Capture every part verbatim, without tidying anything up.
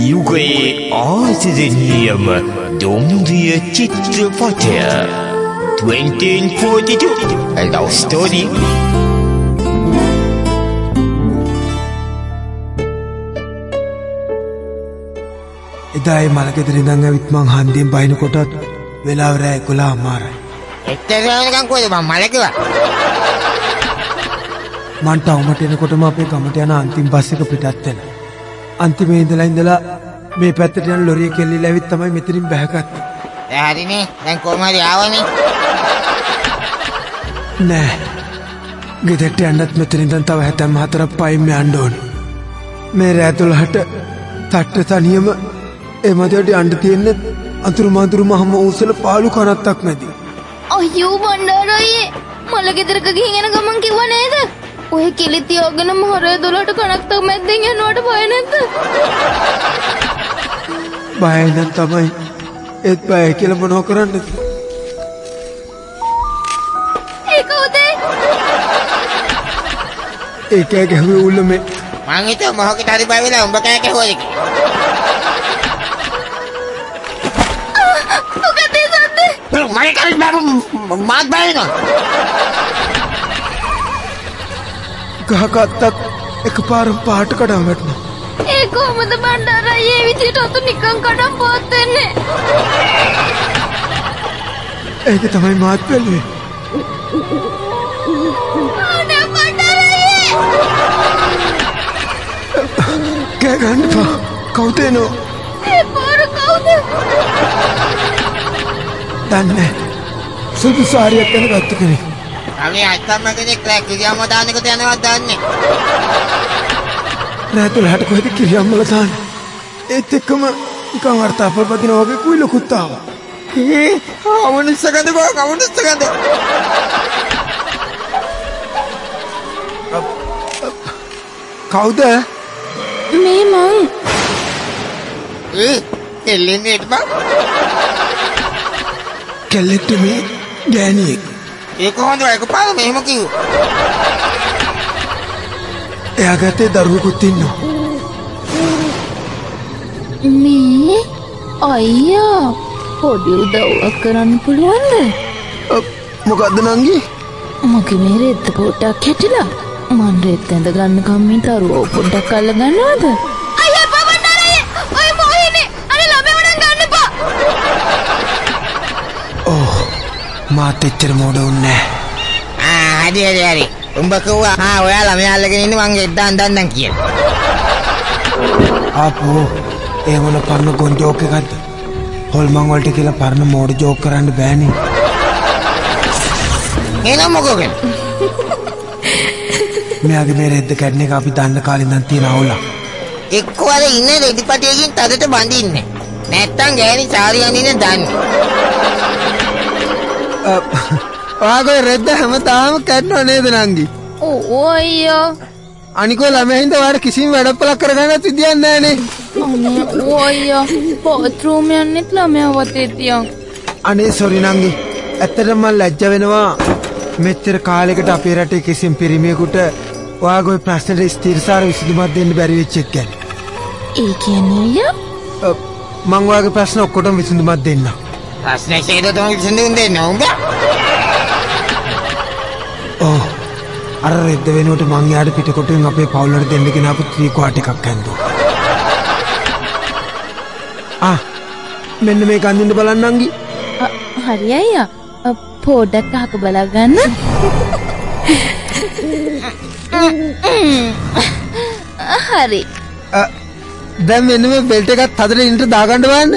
युगයේ ආදරණීයම දුම්රිය චිත්‍රපටය twenty forty-two A Love Story. එදායි මලගෙදර ඉඳන් ඇවිත් මං හන්දියෙන් බයිනකොටත් වෙලාව රෑ එකොළහ මාරයි. එක්තරාවකම් කොහෙද මම මලකවා? මං ටවුමට එනකොටම අපේ ගමට යන අන්තිම බස් එක පිටත් වෙනවා. අන්තිමේ ඉඳලා ඉඳලා මේ පැත්තට යන ලොරිය කෙල්ලීලා ඇවිත් තමයි මෙතනින් බැහැගත්තේ. ඒ හරිනේ. දැන් කොහම හරි ආවනේ. නෑ. ගෙදරට යන්නත් මෙතන ඉඳන් තව හැතැම්ම හතරක් පයින් යන්න ඕනේ. මේ රෑ දොළහට තට්ට තනියම ඒ මැදට යන්න තියෙන්නේ අතුරු මඳුරු මහම ඌසල පාළු කනත්තක් මැදි. අයියෝ බණ්ඩාරයි මලගෙදරක ගිහින් එන ගමන් කිව්ව නේද? ඔය කිලි තියාගෙන මහරේ දොළහට කනක් තම මැද්දෙන් යනවට බය නැද්ද? බය නම් තමයි. ඒත් බය කියලා මොනව කරන්නද? ඒ කවුද? ඒක ගැහුවේ උල්ලමේ. මං හිතුවා මොහොකට හරි බය වෙලා උඹ කෑ ගැහුවද කියලා. මොකද ඒ සද්දේ? මම කරේ මාත් බය වෙනවා. ගහකත්තක් එකපාරම පාට කඩා වැටුණා. ඒ කොහමද බණ්ඩාරයි ඒ විදිහට අත නිකන් කඩම් පොත් වෙන්නේ? ඒක තමයි මාත් බැලුවේ. අනේ බණ්ඩාරයි! කෑ ගන්න එපා. කවුද එනෝ? ඒ පාර කවුද? දන්නේ. සුදු සාරියක් ගැන ගත්ත කෙනෙක්. අපි අත්තම්ම කෙනෙක් කිරියම්ම දාන්නකට යනවත් දන්නේ. රෑ දොළහට කොහෙද කිරියම්මල දාන්නේ? ඒත් එක්කම නිකන් වර්තාපල් බදිනා වගේ කුයිලකුත් ආවා. ඒ ආවනිස්සකද බා කවුනිස්සකද? කවුද? මේ මං. ඒ එල්ලෙන්නේ බා. කෙල්ලෙක්ට මේ ගෑණියෙක්. ඒ කොහොමද එකපාර මෙහෙම කිව්වේ? එයා ගත්තේ දරුවෙකුත් ඉන්නවා. මේ අයියා පොඩි උදව්වක් කරන්න පුළුවන්ද? මොකද්ද නංගි? මගේ මේ රෙද්ද පොඩ්ඩක් හැටිලා මන් රෙද්ද ඇඳ ගන්න කම්මින් තරුව පොඩ්ඩක් අල්ල ගන්නවද? අයියා බබන්නරේ ඔය මොහිනේ අනේ ළමෙව නම් ගන්න එපා. ඕ මාත් එච්චර මොඩ උන්නේ නැහැ. ආ හරි හරි හරි. උඹ කිව්වා ආ ඔයාලා මෙයා අල්ලගෙන ඉන්නේ මං එද්දාන් දන්නම් කියලා. ආපෝ ඒ මොන පරණ ගොන් ජෝක් එකක්ද? හොල්මන් වලට කියලා පරණ මෝඩ ජෝක් කරන්න බෑනේ. එන මොකෝද? මෙයාගේ මේ රෙද්ද කැඩන එක අපි දන්න කාලේ ඉඳන් තියෙන අවුල. එක්කවල ඉන්නේ රෙදිපටියකින් තදට බඳින්නේ. නැත්තම් ගෑණි සාරි අඳින්නේ දන්නේ. ඔයාගේ රෙද්ද හැමදාම කැඩනව නේද නංගි? ඕ අයියා. අනිකෝ ළමයා හින්දා ඔයාලා කිසිම වැඩපලක් කරගන්නත් විදියක් නැහනේ. අනේ ඕ අයියා බාත්රූම් යන්නෙත් ළමයා වතේ තියන්. අනේ සෝරි නංගි. ඇත්තටම මම ලැජ්ජ වෙනවා. මෙච්චර කාලයකට අපේ රටේ කිසිම පිරිමියෙකුට ඔයාගේ ප්‍රශ්නෙට ස්ථිරසාර විසඳුමක් දෙන්න බැරි වෙච්ච එක ගැන. ඒ කියන්නේ අයියා? මම ඔයාගේ ප්‍රශ්න ඔක්කොටම විසඳුමක් දෙන්නම්. ප්‍රශ්නේ හේතුව තමයි විසඳුම් දෙන්න උඹ. ඔව්. අර රෙද්ද වෙනුවට මං යාට පිටකොටුවෙන් අපේ පවුලට දෙන්න ගෙනාපු ත්‍රී ක්වාට් එකක් ඇන්දුවා. ආ මෙන්න මේක අඳින්න බලන්න නංගි. හරි අයියා. පොඩ්ඩක් අහක බලා ගන්න. හරි. දැන් මෙන්න මේ බෙල්ට් එකත් හදලා ඉන්නට දාගන්න බලන්න.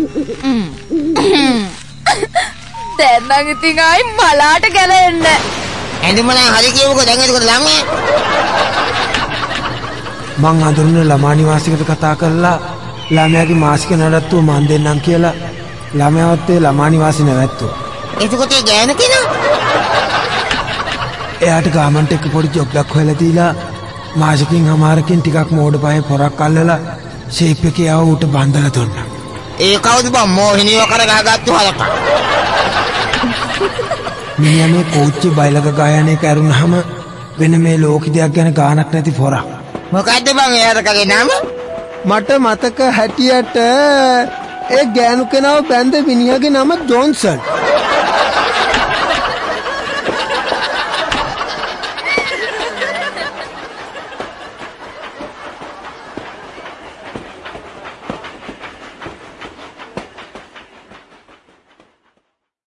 දැන් නම් ඉතින් ආයි මලාට ගැලෙන්න. ඇඳුම නම් හරි කියමුකෝ දැන් එතකොට ළමයි. මං අඳුරන ළමා නිවාසිකට කතා කරලා ළමයාගේ මාසික නඩත්තුව මන් දෙන්නම් කියලා ළමයාවත් ඒ ළමා නිවාසෙ නැවැත්තුවා. එතකොට ඒ ගෑනු කෙනා එයාට ගාමන්ට එක පොඩි ජොබ් එකක් හොයලා දීලා මාසකින් හමාරකින් ටිකක් මෝඩ පහේ පොරක් අල්ලලා ෂේප් එකේ ආව උට බඳලා දුන්නා. ඒ කවුද බං මොහිනියව කරගහගත්තු හලක? මිනිහා මේ කෝච්චි බයිලක ගායනය කරුණාම වෙන මේ ලෝක දෙයක් ගැන ගානක් නැති පොරක්. මොකද්ද බං එයාට කගේ නම? මට මතක හැටියට ඒ ගෑනු කෙනාව බැන්ද මිනිහාගේ නම ජොන්සන්.